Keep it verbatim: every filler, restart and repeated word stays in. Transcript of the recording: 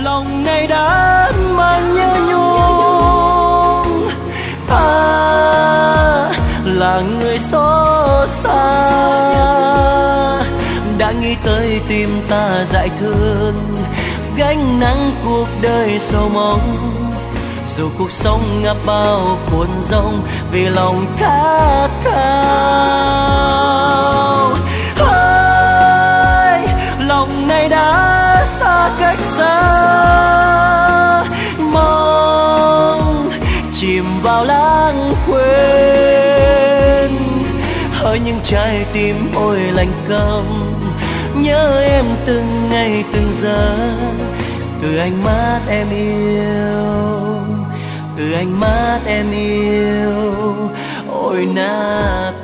lòng này đã mang nhớ nhung. Ta là người xót xa, đã nghĩ tới tim ta dại thương, gánh nắng cuộc đời sầu mong. Dù cuộc sống ngập bao cuộn giông, vì lòng khát khao. Ôi, lòng này đã xa cách xa, mong chìm vào lãng quên. Hỡi những trái tim ôi lạnh câm, nhớ em từng ngày từng giờ. Từ ánh mắt em yêu, từ ánh mắt em yêu, ôi na